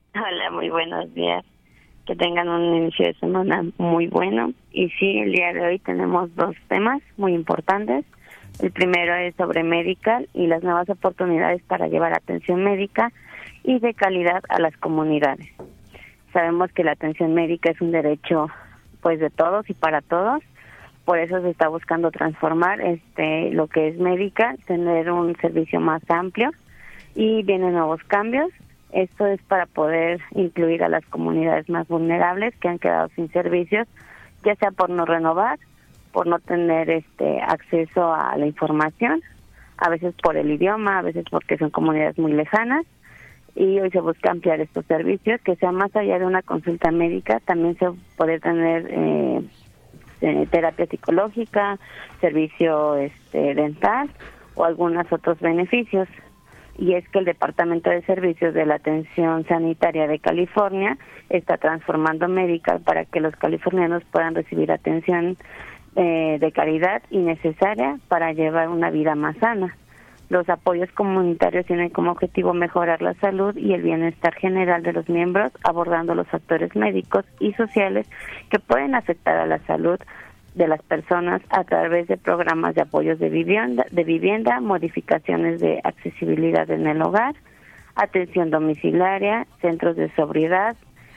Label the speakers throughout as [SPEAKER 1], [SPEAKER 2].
[SPEAKER 1] Hola, muy buenos días. Que tengan un inicio de semana muy bueno. Y sí, el día de hoy tenemos dos temas muy importantes. El primero es sobre Medical y las nuevas oportunidades para llevar atención médica y de calidad a las comunidades. Sabemos que la atención médica es un derecho pues de todos y para todos. Por eso se está buscando transformar lo que es Medical, tener un servicio más amplio y vienen nuevos cambios. Esto es para poder incluir a las comunidades más vulnerables que han quedado sin servicios, ya sea por no renovar, por no tener acceso a la información, a veces por el idioma, a veces porque son comunidades muy lejanas, y hoy se busca ampliar estos servicios, que sea más allá de una consulta médica, también se puede tener terapia psicológica, servicio dental o algunos otros beneficios. Y es que el Departamento de Servicios de la Atención Sanitaria de California está transformando Medical para que los californianos puedan recibir atención de calidad y necesaria para llevar una vida más sana. Los apoyos comunitarios tienen como objetivo mejorar la salud y el bienestar general de los miembros, abordando los factores médicos y sociales que pueden afectar a la salud de las personas a través de programas de apoyos de vivienda, modificaciones de accesibilidad en el hogar, atención domiciliaria, centros de sobriedad,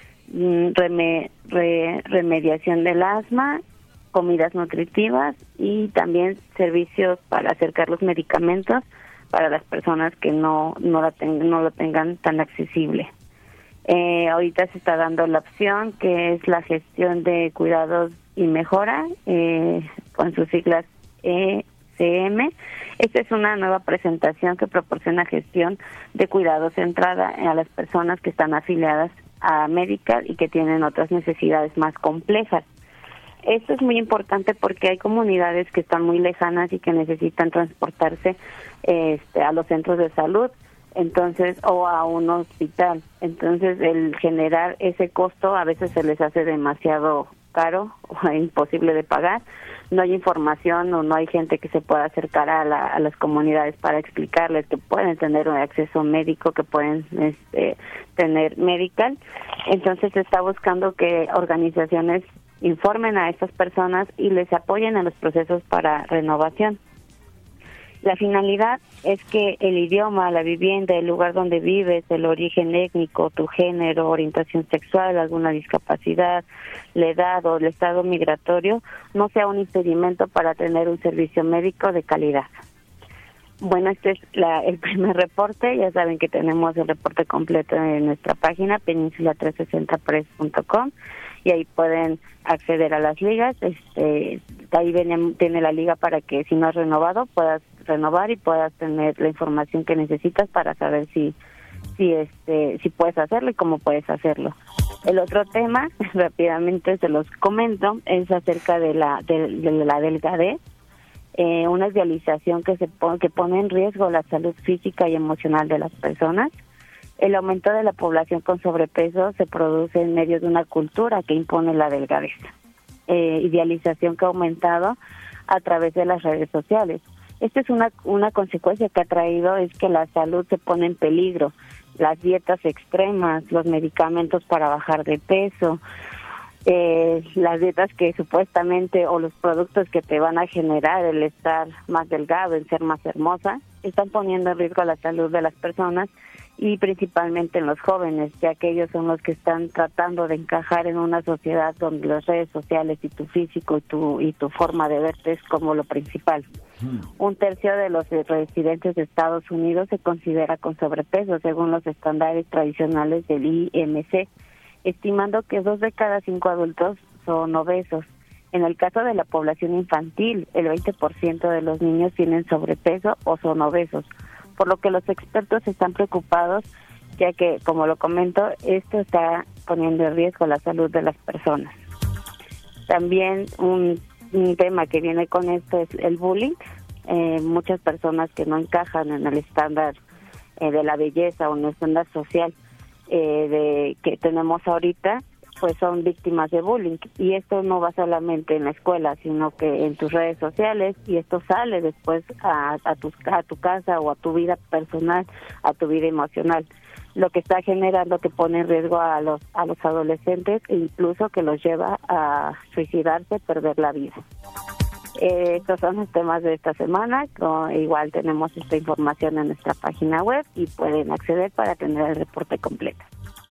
[SPEAKER 1] remediación del asma, comidas nutritivas y también servicios para acercar los medicamentos para las personas que no lo tengan tan accesible. Ahorita se está dando la opción que es la gestión de cuidados y mejora, con sus siglas ECM. Esta es una nueva presentación que proporciona gestión de cuidados centrada a las personas que están afiliadas a Medical y que tienen otras necesidades más complejas. Esto es muy importante porque hay comunidades que están muy lejanas y que necesitan transportarse a los centros de salud, entonces, o a un hospital. Entonces, el generar ese costo a veces se les hace demasiado caro o imposible de pagar. No hay información o no hay gente que se pueda acercar a las comunidades para explicarles que pueden tener un acceso médico, que pueden tener Medical. Entonces, se está buscando que organizaciones informen a estas personas y les apoyen en los procesos para renovación. La finalidad es que el idioma, la vivienda, el lugar donde vives, el origen étnico, tu género, orientación sexual, alguna discapacidad, la edad o el estado migratorio no sea un impedimento para tener un servicio médico de calidad. Bueno, este es el primer reporte. Ya saben que tenemos el reporte completo en nuestra página peninsula360press.com y ahí pueden acceder a las ligas. Ahí tiene la liga para que si no has renovado puedas renovar y puedas tener la información que necesitas para saber si puedes hacerlo y cómo puedes hacerlo. El otro tema, rápidamente se los comento, es acerca de la delgadez. Una idealización que pone en riesgo la salud física y emocional de las personas. El aumento de la población con sobrepeso se produce en medio de una cultura que impone la delgadez. Idealización que ha aumentado a través de las redes sociales. Esta es una consecuencia que ha traído, es que la salud se pone en peligro. Las dietas extremas, los medicamentos para bajar de peso, las dietas que supuestamente o los productos que te van a generar el estar más delgado, el ser más hermosa, están poniendo en riesgo la salud de las personas y principalmente en los jóvenes, ya que ellos son los que están tratando de encajar en una sociedad donde las redes sociales y tu físico y tu forma de verte es como lo principal. Un tercio de los residentes de Estados Unidos se considera con sobrepeso, según los estándares tradicionales del IMC, estimando que 2 de cada 5 adultos son obesos. En el caso de la población infantil, el 20% de los niños tienen sobrepeso o son obesos, por lo que los expertos están preocupados, ya que, como lo comento, esto está poniendo en riesgo la salud de las personas. También un tema que viene con esto es el bullying. Muchas personas que no encajan en el estándar de la belleza o en el estándar social que tenemos ahorita, pues son víctimas de bullying, y esto no va solamente en la escuela, sino que en tus redes sociales, y esto sale después a tu casa o a tu vida personal, a tu vida emocional. lo que está generando que pone en riesgo a los adolescentes e incluso que los lleva a suicidarse, perder la vida. Estos son los temas de esta semana. Igual tenemos esta información en nuestra página web y pueden acceder para tener el reporte completo.